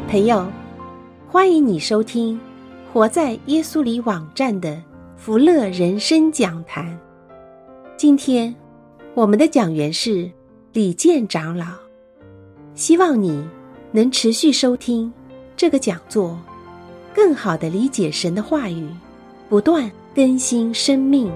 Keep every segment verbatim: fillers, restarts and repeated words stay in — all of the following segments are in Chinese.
朋友，欢迎你收听活在耶稣里网站的福乐人生讲坛。今天我们的讲员是李健长老，希望你能持续收听这个讲座，更好地理解神的话语，不断更新生命。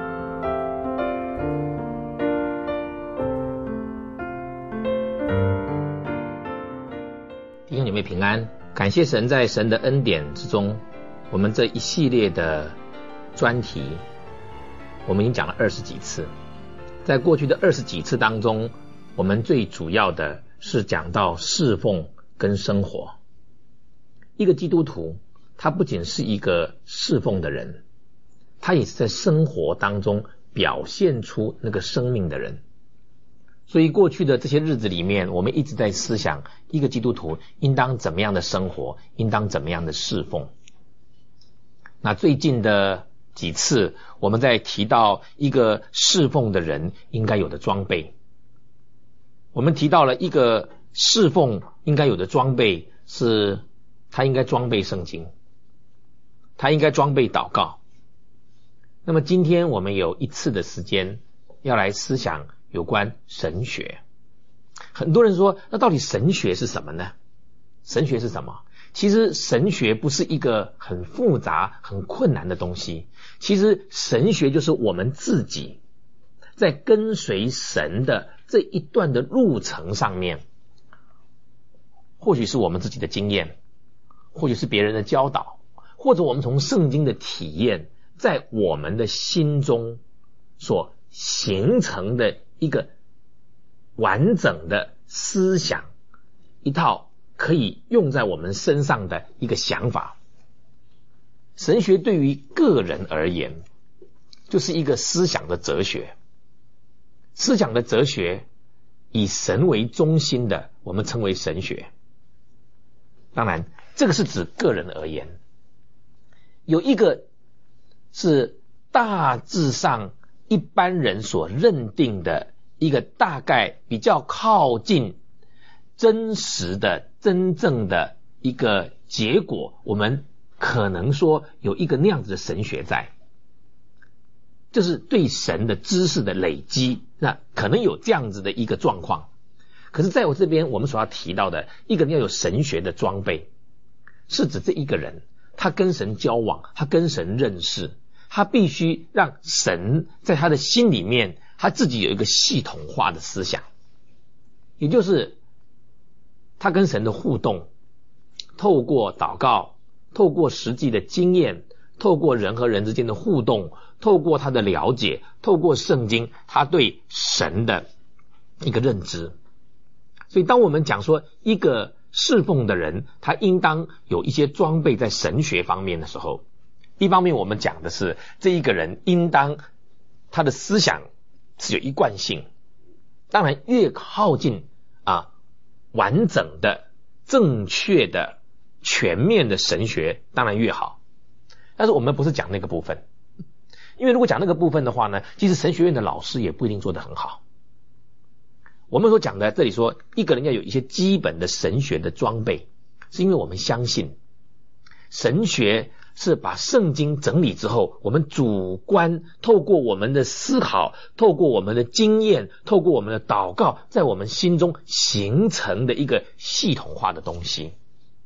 弟兄姐妹平安，感谢神在神的恩典之中，我们这一系列的专题我们已经讲了二十几次。在过去的二十几次当中，我们最主要的是讲到侍奉跟生活。一个基督徒他不仅是一个侍奉的人，他也是在生活当中表现出那个生命的人。所以过去的这些日子里面，我们一直在思想一个基督徒应当怎么样的生活，应当怎么样的侍奉。那最近的几次我们在提到一个侍奉的人应该有的装备，我们提到了一个侍奉应该有的装备是他应该装备圣经，他应该装备祷告。那么今天我们有一次的时间要来思想有关神学。很多人说，那到底神学是什么呢？神学是什么？其实神学不是一个很复杂很困难的东西，其实神学就是我们自己在跟随神的这一段的路程上面，或许是我们自己的经验，或许是别人的教导，或者我们从圣经的体验，在我们的心中所形成的一个完整的思想，一套可以用在我们身上的一个想法。神学对于个人而言就是一个思想的哲学，思想的哲学以神为中心的，我们称为神学。当然这个是指个人而言，有一个是大致上一般人所认定的一个大概比较靠近真实的真正的一个结果，我们可能说有一个那样子的神学在，就是对神的知识的累积，那可能有这样子的一个状况。可是在我这边我们所要提到的一个要有神学的装备，是指这一个人他跟神交往，他跟神认识，他必须让神在他的心里面他自己有一个系统化的思想，也就是他跟神的互动，透过祷告，透过实际的经验，透过人和人之间的互动，透过他的了解，透过圣经他对神的一个认知。所以当我们讲说一个侍奉的人他应当有一些装备在神学方面的时候，一方面我们讲的是这一个人应当他的思想是有一贯性，当然越靠近啊完整的正确的全面的神学当然越好，但是我们不是讲那个部分，因为如果讲那个部分的话呢，其实神学院的老师也不一定做得很好。我们所讲的这里说一个人要有一些基本的神学的装备，是因为我们相信神学是把圣经整理之后，我们主观透过我们的思考，透过我们的经验，透过我们的祷告，在我们心中形成的一个系统化的东西。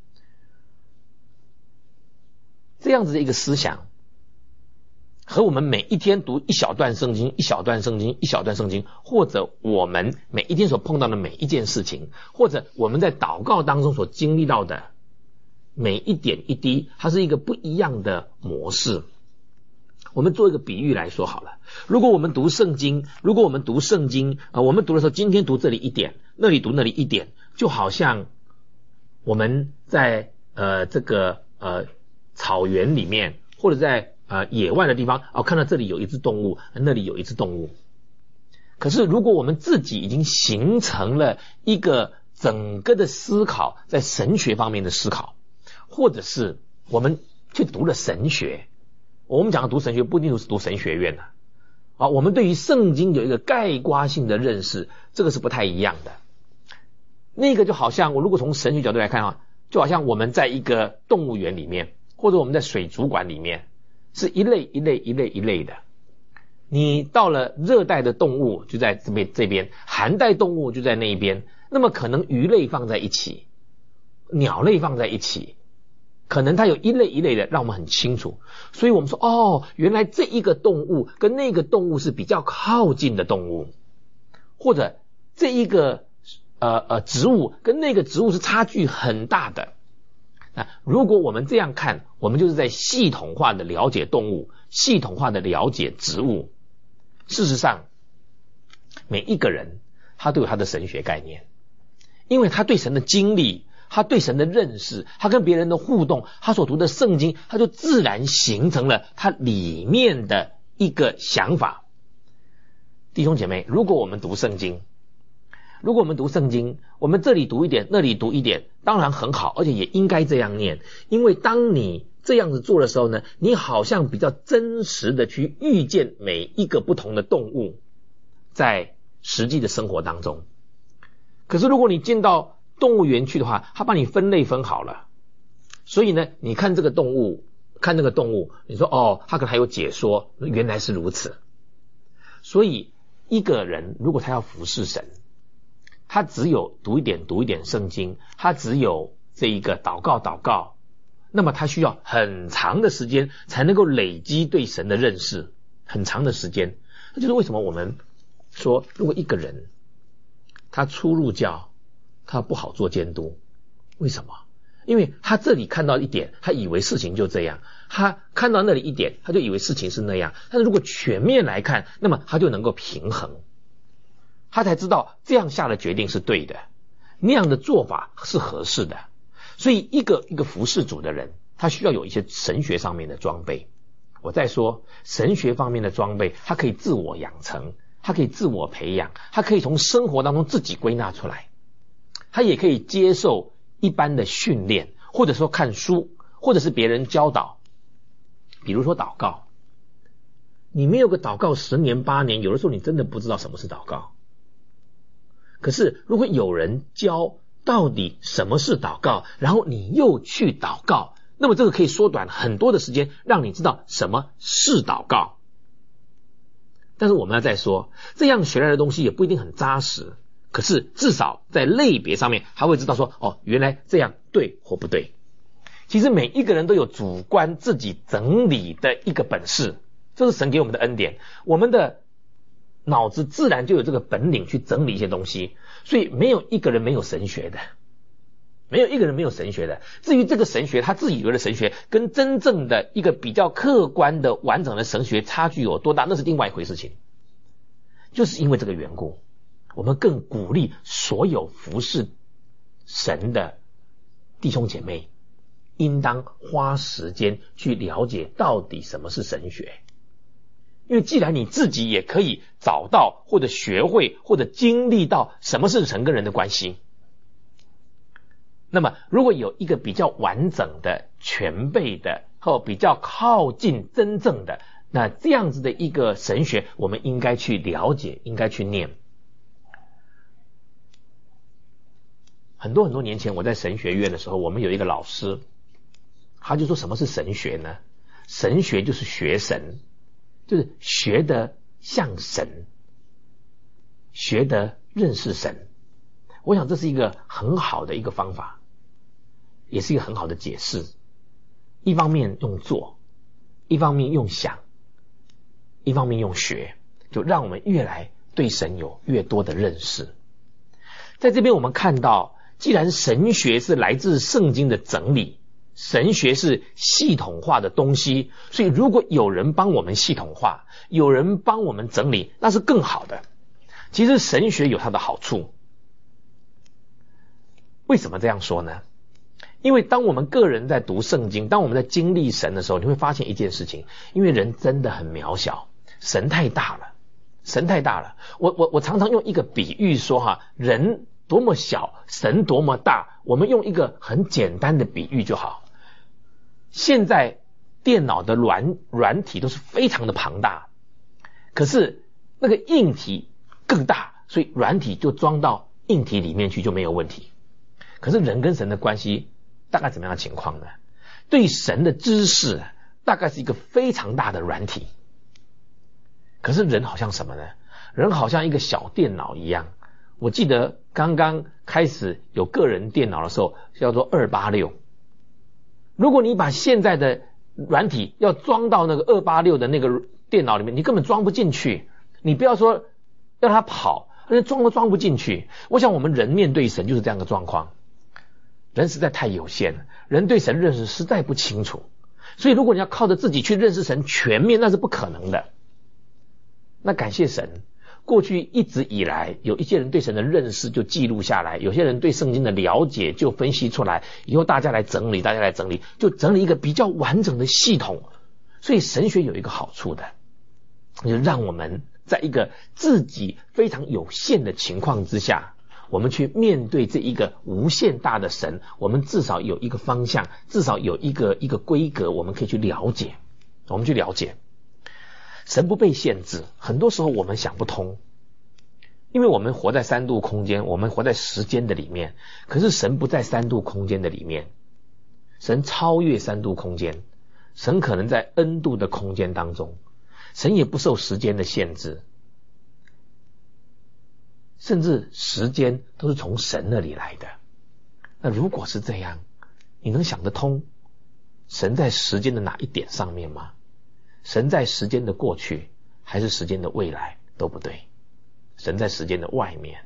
这样子的一个思想和我们每一天读一小段圣经一小段圣经一小段圣经，或者我们每一天所碰到的每一件事情，或者我们在祷告当中所经历到的每一点一滴，它是一个不一样的模式。我们做一个比喻来说好了，如果我们读圣经，如果我们读圣经、呃、我们读的时候，今天读这里一点，那里读那里一点，就好像我们在呃这个呃草原里面，或者在呃野外的地方，哦，看到这里有一只动物，那里有一只动物。可是如果我们自己已经形成了一个整个的思考，在神学方面的思考，或者是我们去读了神学，我们讲的读神学不一定是读神学院的啊，我们对于圣经有一个概括性的认识，这个是不太一样的。那个就好像我如果从神学角度来看啊， 就好像我们在一个动物园里面，或者我们在水族馆里面，是一类一类一类一类的。你到了热带的动物就在这边这边，寒带动物就在那一边，那么可能鱼类放在一起，鸟类放在一起，可能它有一类一类的让我们很清楚。所以我们说，哦，原来这一个动物跟那个动物是比较靠近的动物，或者这一个呃呃植物跟那个植物是差距很大的。那如果我们这样看，我们就是在系统化的了解动物，系统化的了解植物。事实上，每一个人他都有他的神学概念，因为他对神的经历，他对神的认识，他跟别人的互动，他所读的圣经，他就自然形成了他里面的一个想法。弟兄姐妹，如果我们读圣经，如果我们读圣经，我们这里读一点，那里读一点，当然很好，而且也应该这样念，因为当你这样子做的时候呢，你好像比较真实的去遇见每一个不同的动物在实际的生活当中。可是如果你进到动物园去的话，它把你分类分好了，所以呢，你看这个动物，看那个动物，你说哦，它可能还有解说，原来是如此。所以一个人如果他要服侍神，他只有读一点读一点圣经，他只有这一个祷告祷告，那么他需要很长的时间才能够累积对神的认识，很长的时间。这就是为什么我们说，如果一个人他初入教，他不好做监督。为什么？因为他这里看到一点，他以为事情就这样，他看到那里一点，他就以为事情是那样。但是如果全面来看，那么他就能够平衡，他才知道这样下的决定是对的，那样的做法是合适的。所以一个一个服侍主的人，他需要有一些神学上面的装备。我再说神学方面的装备，他可以自我养成，他可以自我培养，他可以从生活当中自己归纳出来，他也可以接受一般的训练，或者说看书，或者是别人教导。比如说祷告，你没有个祷告十年八年，有的时候你真的不知道什么是祷告。可是如果有人教到底什么是祷告，然后你又去祷告，那么这个可以缩短很多的时间，让你知道什么是祷告。但是我们要再说，这样学来的东西也不一定很扎实，可是至少在类别上面还会知道说，哦，原来这样对或不对。其实每一个人都有主观自己整理的一个本事，这是神给我们的恩典，我们的脑子自然就有这个本领去整理一些东西。所以没有一个人没有神学的，没有一个人没有神学的。至于这个神学，他自己以为的神学跟真正的一个比较客观的完整的神学差距有多大，那是另外一回事情。就是因为这个缘故，我们更鼓励所有服侍神的弟兄姐妹应当花时间去了解到底什么是神学。因为既然你自己也可以找到或者学会或者经历到什么是神跟人的关系，那么如果有一个比较完整的全备的或比较靠近真正的，那这样子的一个神学我们应该去了解，应该去念。很多很多年前我在神学院的时候，我们有一个老师，他就说什么是神学呢？神学就是学神，就是学得像神，学得认识神。我想这是一个很好的一个方法，也是一个很好的解释。一方面用做，一方面用想，一方面用学，就让我们越来对神有越多的认识。在这边我们看到，既然神学是来自圣经的整理，神学是系统化的东西，所以如果有人帮我们系统化，有人帮我们整理，那是更好的。其实神学有它的好处。为什么这样说呢？因为当我们个人在读圣经，当我们在经历神的时候，你会发现一件事情，因为人真的很渺小，神太大了，神太大了。我我我常常用一个比喻说哈，人多么小，神多么大，我们用一个很简单的比喻就好。现在电脑的软软体都是非常的庞大，可是那个硬体更大，所以软体就装到硬体里面去就没有问题。可是人跟神的关系大概怎么样的情况呢？对神的知识大概是一个非常大的软体，可是人好像什么呢？人好像一个小电脑一样。我记得刚刚开始有个人电脑的时候叫做二八六，如果你把现在的软体要装到那个二八六的那个电脑里面，你根本装不进去，你不要说要它跑，而且装都装不进去。我想我们人面对神就是这样的状况，人实在太有限了，人对神认识实在不清楚，所以如果你要靠着自己去认识神全面，那是不可能的。那感谢神，过去一直以来有一些人对神的认识就记录下来，有些人对圣经的了解就分析出来，以后大家来整理大家来整理就整理一个比较完整的系统。所以神学有一个好处的，就让我们在一个自己非常有限的情况之下，我们去面对这一个无限大的神，我们至少有一个方向，至少有一个一个规格，我们可以去了解，我们去了解。神不被限制，很多时候我们想不通，因为我们活在三度空间，我们活在时间的里面，可是神不在三度空间的里面，神超越三度空间，神可能在 N 度的空间当中，神也不受时间的限制，甚至时间都是从神那里来的。那如果是这样，你能想得通神在时间的哪一点上面吗？神在时间的过去还是时间的未来都不对，神在时间的外面，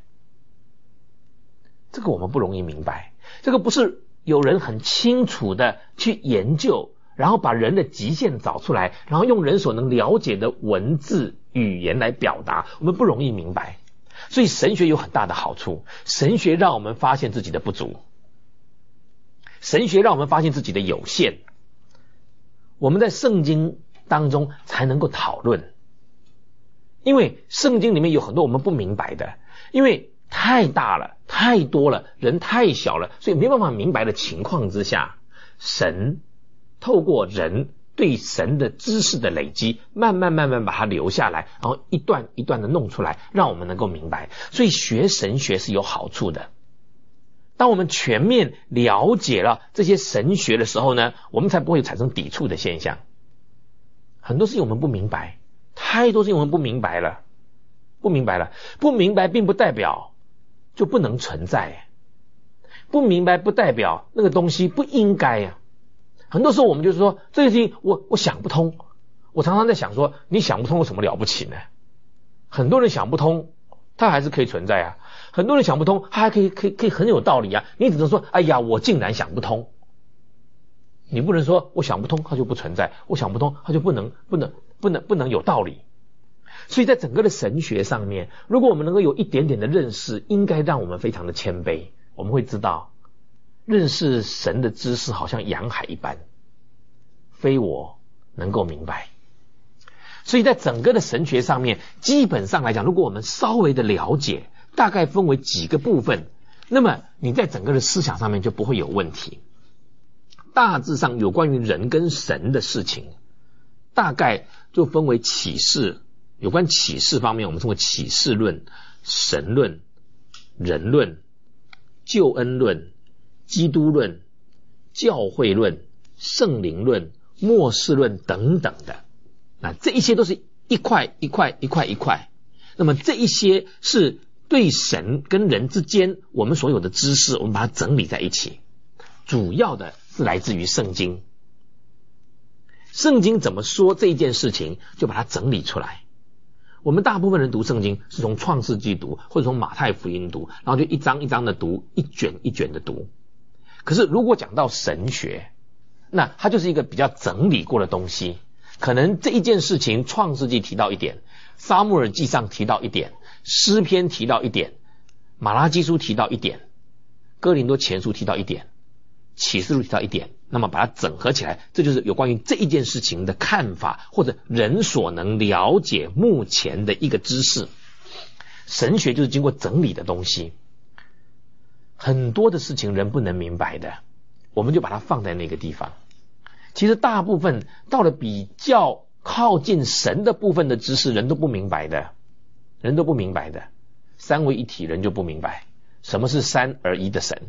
这个我们不容易明白。这个不是有人很清楚的去研究，然后把人的极限找出来，然后用人所能了解的文字语言来表达，我们不容易明白。所以神学有很大的好处，神学让我们发现自己的不足，神学让我们发现自己的有限，我们在圣经当中才能够讨论。因为圣经里面有很多我们不明白的，因为太大了太多了，人太小了，所以没办法明白的情况之下，神透过人对神的知识的累积，慢慢慢慢把它留下来，然后一段一段的弄出来，让我们能够明白。所以学神学是有好处的。当我们全面了解了这些神学的时候呢，我们才不会产生抵触的现象。很多事情我们不明白，太多事情我们不明白了，不明白了，不明白并不代表就不能存在，不明白不代表那个东西不应该啊。很多时候我们就是说这件事情我我想不通，我常常在想说，你想不通有什么了不起呢？很多人想不通，他还是可以存在啊。很多人想不通，他还可以可以可以很有道理啊。你只能说，哎呀，我竟然想不通。你不能说我想不通，它就不存在；我想不通，它就不能不能不能不能有道理。所以在整个的神学上面，如果我们能够有一点点的认识，应该让我们非常的谦卑。我们会知道，认识神的知识好像洋海一般，非我能够明白。所以在整个的神学上面，基本上来讲，如果我们稍微的了解，大概分为几个部分，那么你在整个的思想上面就不会有问题。大致上有关于人跟神的事情，大概就分为启示，有关启示方面我们称为启示论、神论、人论、救恩论、基督论、教会论、圣灵论、末世论等等的。那这一些都是一块一块一块一块，那么这一些是对神跟人之间我们所有的知识，我们把它整理在一起，主要的是来自于圣经。圣经怎么说这一件事情，就把它整理出来。我们大部分人读圣经是从创世纪读，或者从马太福音读，然后就一章一章的读，一卷一卷的读。可是如果讲到神学，那它就是一个比较整理过的东西。可能这一件事情创世纪提到一点，撒母耳记上提到一点，诗篇提到一点，马拉基书提到一点，哥林多前书提到一点，启示录提到一点，那么把它整合起来，这就是有关于这一件事情的看法，或者人所能了解目前的一个知识。神学就是经过整理的东西，很多的事情人不能明白的，我们就把它放在那个地方。其实大部分到了比较靠近神的部分的知识，人都不明白的，人都不明白的。三位一体人就不明白什么是三而一的神，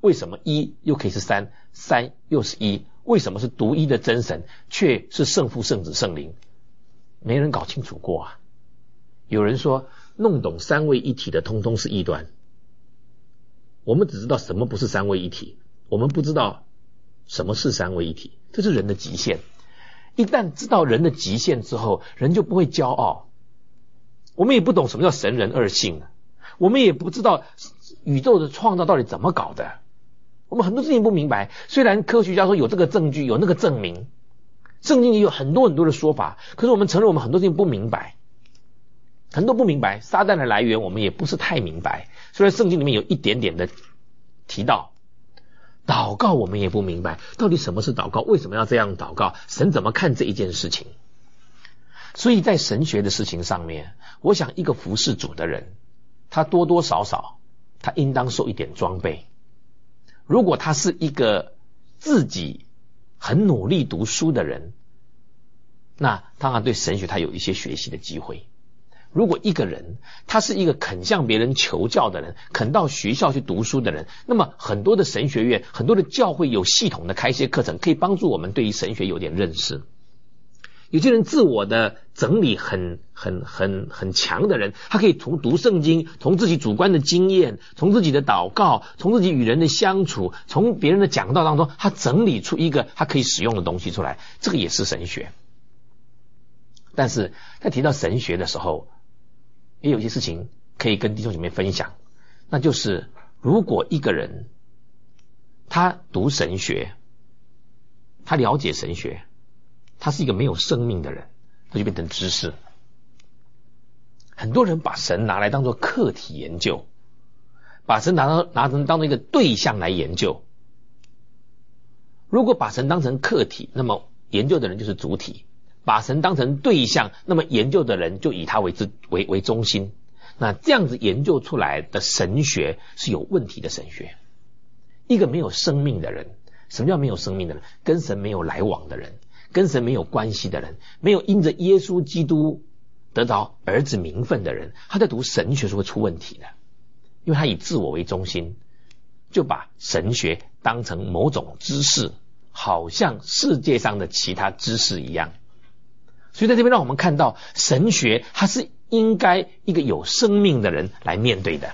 为什么一又可以是三，三又是一？为什么是独一的真神，却是圣父、圣子、圣灵？没人搞清楚过啊！有人说，弄懂三位一体的通通是异端。我们只知道什么不是三位一体，我们不知道什么是三位一体，这是人的极限。一旦知道人的极限之后，人就不会骄傲。我们也不懂什么叫神人二性，我们也不知道宇宙的创造到底怎么搞的，我们很多事情不明白。虽然科学家说有这个证据，有那个证明，圣经也有很多很多的说法，可是我们承认我们很多事情不明白，很多不明白。撒旦的来源我们也不是太明白，虽然圣经里面有一点点的提到。祷告我们也不明白，到底什么是祷告，为什么要这样祷告，神怎么看这一件事情。所以在神学的事情上面，我想一个服侍主的人，他多多少少他应当受一点装备。如果他是一个自己很努力读书的人，那当然对神学他有一些学习的机会。如果一个人他是一个肯向别人求教的人，肯到学校去读书的人，那么很多的神学院，很多的教会有系统的开一些课程，可以帮助我们对于神学有点认识。有些人自我的整理很很很很强的人，他可以从读圣经，从自己主观的经验，从自己的祷告，从自己与人的相处，从别人的讲道当中，他整理出一个他可以使用的东西出来，这个也是神学。但是在提到神学的时候，也有一些事情可以跟弟兄姐妹分享，那就是如果一个人他读神学，他了解神学，他是一个没有生命的人，他就变成知识。很多人把神拿来当作课题研究，把神拿当拿成当作一个对象来研究。如果把神当成课题，那么研究的人就是主体；把神当成对象，那么研究的人就以他为之为为中心。那这样子研究出来的神学是有问题的神学。一个没有生命的人，什么叫没有生命的人？跟神没有来往的人，跟神没有关系的人，没有因着耶稣基督得着儿子名分的人，他在读神学是会出问题的。因为他以自我为中心，就把神学当成某种知识，好像世界上的其他知识一样。所以在这边让我们看到，神学它是应该一个有生命的人来面对的。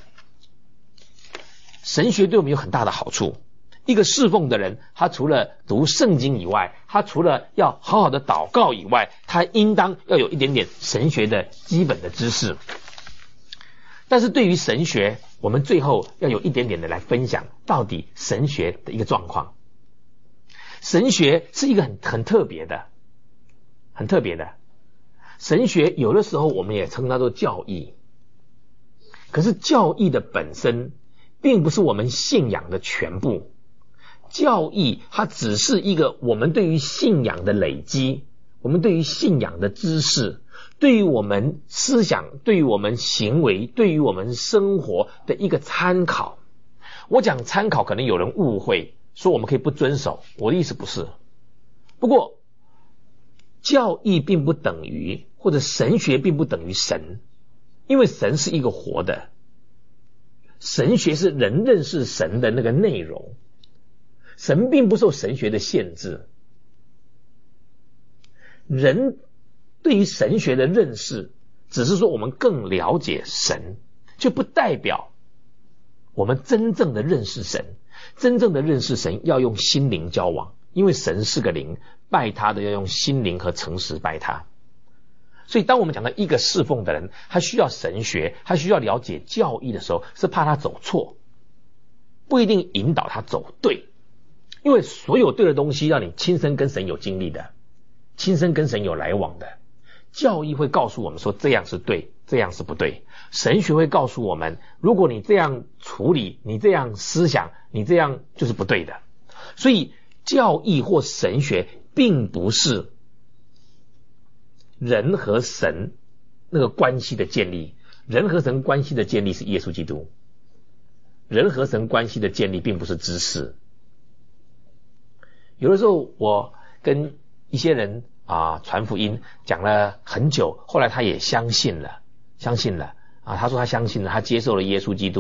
神学对我们有很大的好处。一个侍奉的人，他除了读圣经以外，他除了要好好的祷告以外，他应当要有一点点神学的基本的知识。但是对于神学，我们最后要有一点点的来分享到底神学的一个状况。神学是一个很很特别的很特别的神学，有的时候我们也称它做教义。可是教义的本身并不是我们信仰的全部，教义它只是一个我们对于信仰的累积，我们对于信仰的知识，对于我们思想，对于我们行为，对于我们生活的一个参考。我讲参考，可能有人误会说我们可以不遵守，我的意思不是。不过教义并不等于，或者神学并不等于神，因为神是一个活的，神学是人认识神的那个内容，神并不受神学的限制。人对于神学的认识只是说我们更了解神，却不代表我们真正的认识神。真正的认识神要用心灵交往，因为神是个灵，拜他的要用心灵和诚实拜他。所以当我们讲到一个侍奉的人，他需要神学，他需要了解教义的时候，是怕他走错，不一定引导他走对。因为所有对的东西让你亲身跟神有经历的，亲身跟神有来往的。教义会告诉我们说这样是对，这样是不对。神学会告诉我们，如果你这样处理，你这样思想，你这样就是不对的。所以教义或神学并不是人和神那个关系的建立，人和神关系的建立是耶稣基督。人和神关系的建立并不是知识。有的时候我跟一些人啊传福音讲了很久，后来他也相信了相信了啊，他说他相信了，他接受了耶稣基督。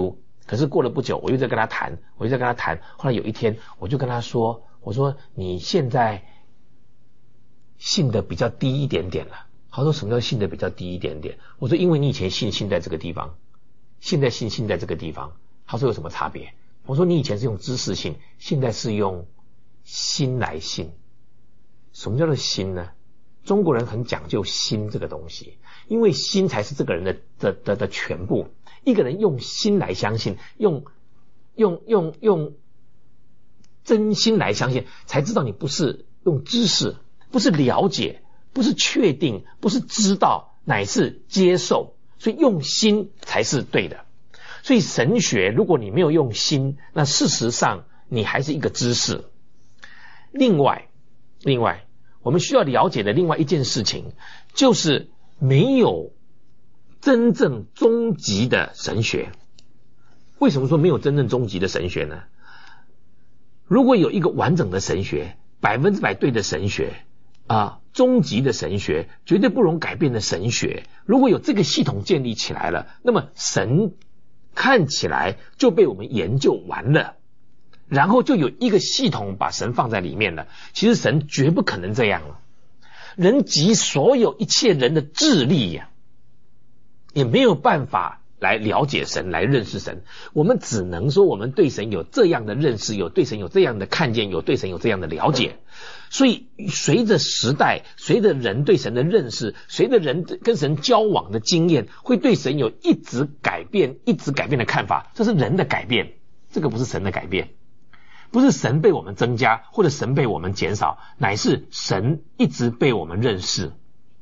可是过了不久，我又在跟他谈，我又在跟他谈。后来有一天，我就跟他说：“我说你现在信的比较低一点点了。”他说：“什么叫信的比较低一点点？”我说：“因为你以前信信在这个地方，现在信信在这个地方。”他说：“有什么差别？”我说：“你以前是用知识信，现在是用心来信。”什么叫做心呢？中国人很讲究心这个东西，因为心才是这个人的的的的全部。一个人用心来相信，用用用用真心来相信，才知道你不是用知识，不是了解，不是确定，不是知道，乃是接受。所以用心才是对的。所以神学如果你没有用心，那事实上你还是一个知识。另外另外我们需要了解的另外一件事情，就是没有真正终极的神学。为什么说没有真正终极的神学呢？如果有一个完整的神学，百分之百对的神学啊，终极的神学，绝对不容改变的神学，如果有这个系统建立起来了，那么神看起来就被我们研究完了，然后就有一个系统把神放在里面了。其实神绝不可能这样了，人集所有一切人的智力呀、啊，也没有办法来了解神，来认识神。我们只能说我们对神有这样的认识，有对神有这样的看见，有对神有这样的了解。所以随着时代，随着人对神的认识，随着人跟神交往的经验，会对神有一直改变一直改变的看法。这是人的改变，这个不是神的改变。不是神被我们增加，或者神被我们减少，乃是神一直被我们认识。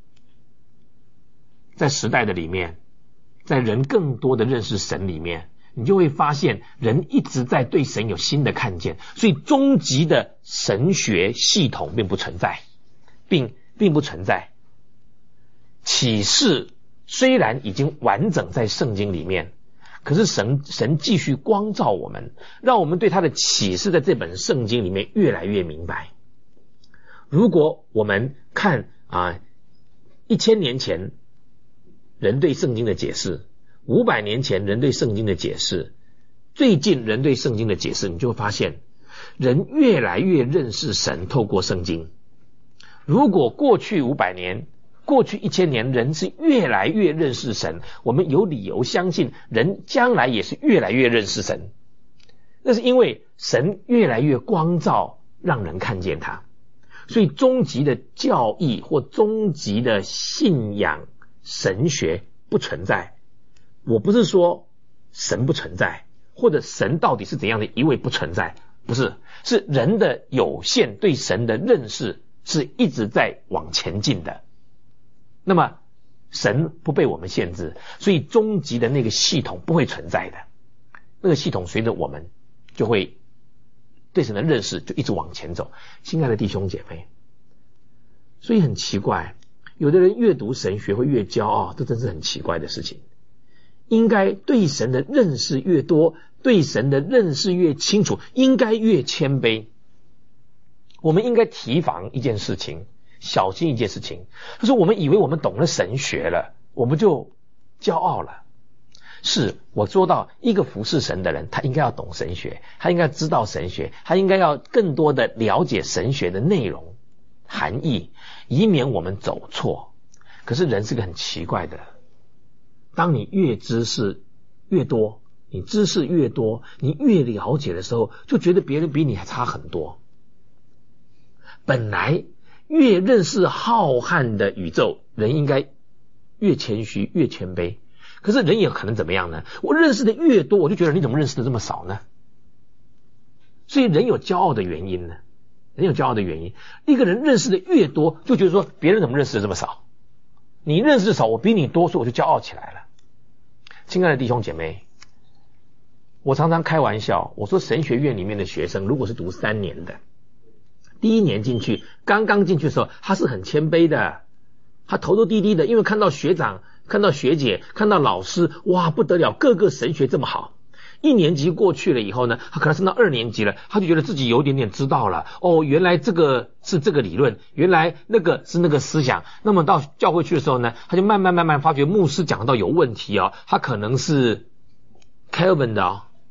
在时代的里面，在人更多的认识神里面，你就会发现人一直在对神有新的看见。所以终极的神学系统并不存在，并并不存在。启示虽然已经完整在圣经里面，可是神神继续光照我们，让我们对他的启示在这本圣经里面越来越明白。如果我们看啊，一千年前人对圣经的解释，五百年前人对圣经的解释，最近人对圣经的解释，你就会发现人越来越认识神，透过圣经。如果过去五百年过去一千年人是越来越认识神，我们有理由相信人将来也是越来越认识神。那是因为神越来越光照，让人看见他。所以终极的教义或终极的信仰神学不存在。我不是说神不存在，或者神到底是怎样的一位不存在，不是，是人的有限对神的认识是一直在往前进的。那么神不被我们限制，所以终极的那个系统不会存在的。那个系统随着我们就会对神的认识就一直往前走。亲爱的弟兄姐妹，所以很奇怪，有的人越读神学会越骄傲，这真是很奇怪的事情。应该对神的认识越多，对神的认识越清楚，应该越谦卑。我们应该提防一件事情，小心一件事情，就是我们以为我们懂了神学了，我们就骄傲了。是，我说到一个服侍神的人，他应该要懂神学，他应该知道神学，他应该要更多的了解神学的内容含义，以免我们走错。可是人是个很奇怪的，当你越知识越多，你知识越多，你越了解的时候，就觉得别人比你还差很多。本来越认识浩瀚的宇宙，人应该越谦虚越谦卑。可是人也可能怎么样呢？我认识的越多，我就觉得你怎么认识的这么少呢？所以人有骄傲的原因呢，人有骄傲的原因。一个人认识的越多，就觉得说别人怎么认识的这么少？你认识的少，我比你多，所以我就骄傲起来了。亲爱的弟兄姐妹，我常常开玩笑，我说神学院里面的学生如果是读三年的，第一年进去，刚刚进去的时候，他是很谦卑的，他头都低低的，因为看到学长，看到学姐，看到老师，哇不得了，个个神学这么好。一年级过去了以后呢，他可能升到二年级了，他就觉得自己有点点知道了。哦，原来这个是这个理论，原来那个是那个思想。那么到教会去的时候呢，他就慢慢慢慢发觉牧师讲到有问题哦，他可能是 Calvin 的哦，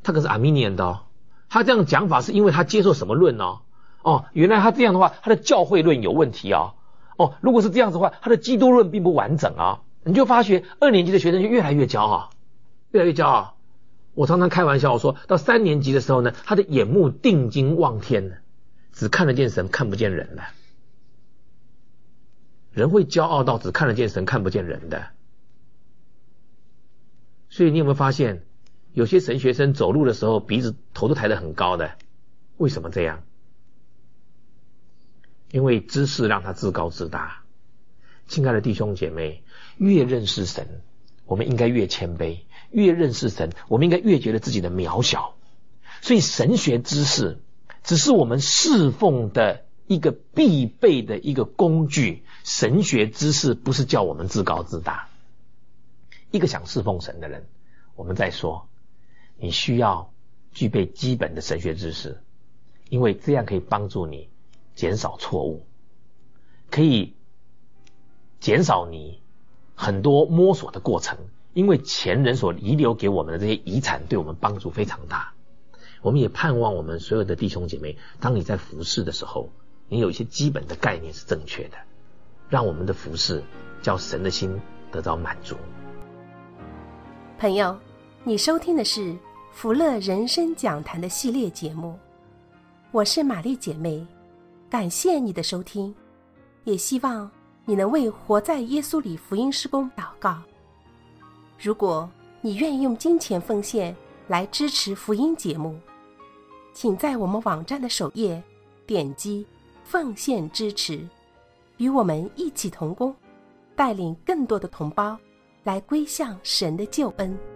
他可是 Arminian 的哦，他这样讲法是因为他接受什么论哦？哦，原来他这样的话，他的教会论有问题哦。哦，如果是这样子的话，他的基督论并不完整啊。你就发觉二年级的学生就越来越骄傲，越来越骄傲。我常常开玩笑，我说到三年级的时候呢，他的眼目定睛望天了，只看得见神，看不见人了。人会骄傲到只看得见神，看不见人的。所以你有没有发现，有些神学生走路的时候鼻子头都抬得很高的？为什么这样？因为知识让他自高自大。亲爱的弟兄姐妹，越认识神，我们应该越谦卑；越认识神，我们应该越觉得自己的渺小。所以神学知识只是我们侍奉的一个必备的一个工具，神学知识不是叫我们自高自大。一个想侍奉神的人，我们再说，你需要具备基本的神学知识，因为这样可以帮助你减少错误，可以减少你很多摸索的过程，因为前人所遗留给我们的这些遗产对我们帮助非常大。我们也盼望我们所有的弟兄姐妹，当你在服事的时候，你有一些基本的概念是正确的，让我们的服事叫神的心得到满足。 朋友，你收听的是福乐人生讲坛的系列节目，我是玛丽姐妹，感谢你的收听，也希望你能为活在耶稣里福音事工祷告。如果你愿意用金钱奉献来支持福音节目，请在我们网站的首页点击奉献支持，与我们一起同工，带领更多的同胞来归向神的救恩。